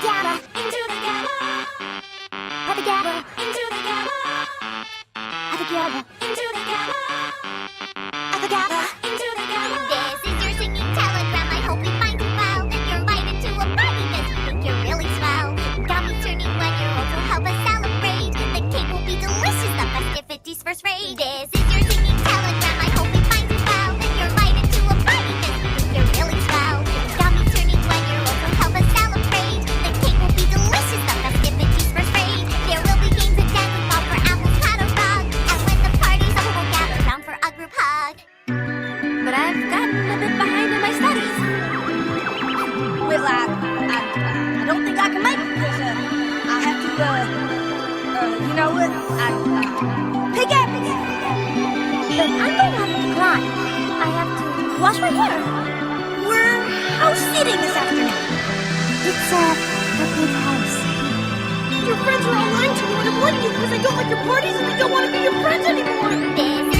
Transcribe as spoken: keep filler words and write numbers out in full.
gabba, into the gabba. Have a gabba, into the gabba. Have a gabba, into the gabba. Have a gabba, into the gabba. This is your singing telegram. I hope we find you well. You're invited to a party 'cause you think you're really swell. Gummies turning one year old, so help us celebrate. The cake will be delicious, the festivities first rate. This is your singing telegram. I hope we find you well. You're invited to a party 'cause you think you're really swell. Gummies turning one year old, so help us celebrate. The cake will be delicious, the festivities first rate. There will be games and dancing, ball for apples, pat or rug. And when the party's over, we'll gather round for a group hug. But I've gotten a bit behind in my studies. Well, I, I, I don't think I can make it because uh, I have to, uh, uh, you know what? I, uh, pick up, pick up, pick up. But I'm going to have to decline. I have to wash my hair. We're house sitting this afternoon. It's a, a big house. Your friends are all lying to you and avoiding you because they don't like your parties and they don't want to be your friends anymore. This